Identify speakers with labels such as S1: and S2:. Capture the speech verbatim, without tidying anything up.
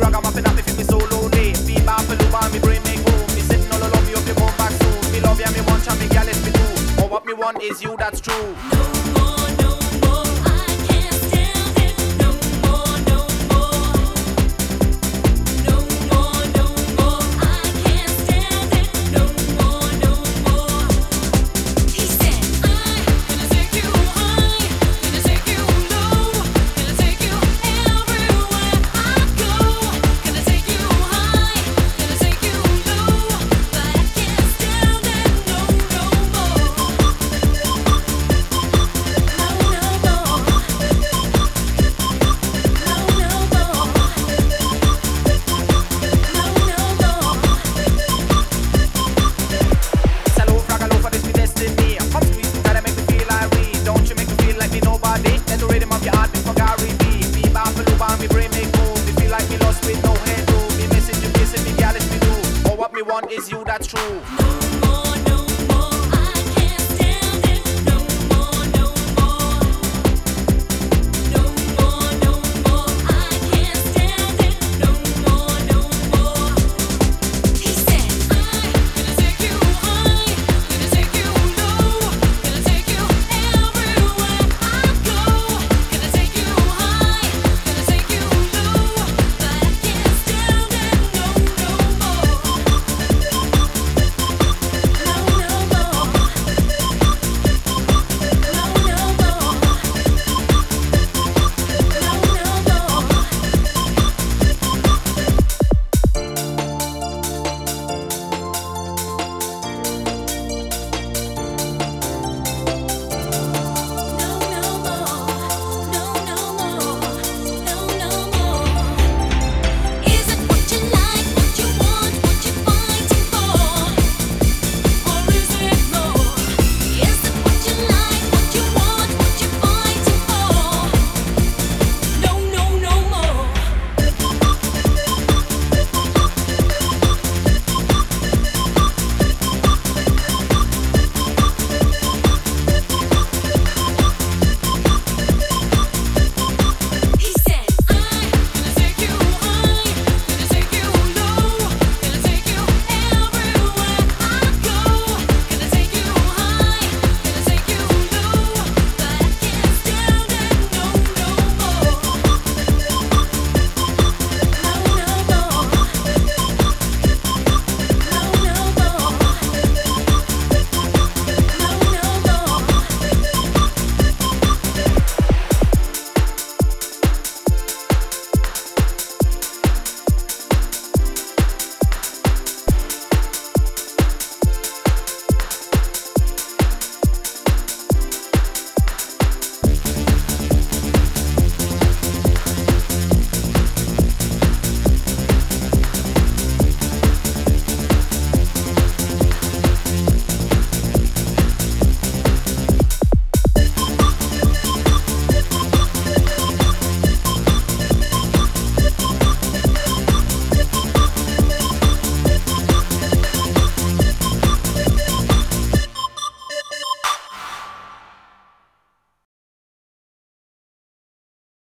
S1: ragamuffin that me feel me so lonely. Be bad for love and me brain make home. Me sitting all alone, me hope you come back soon. Me love ya, me want ya, me gal is me too. But what me want is you, that's true.
S2: No more, no more, I can't stand it. No more, no more. No more, no more, I can't stand it. No more, no more. He said, I'm gonna take you high, gonna take you low, gonna take you everywhere I go. Gonna take you high, gonna take you low, but I can't stand it. No, no more. No, no more. No, no more.
S1: Hello, fragalo for this me destiny. Come squeeze me tight and make me feel irate. Don't you make me feel like me nobody. Let the rhythm of your heart be for Gary B. Be bad for love and me brain make move. Me feel like me lost with no head room. Me message you kissing me, gal is me do. But what me want is you, that's true.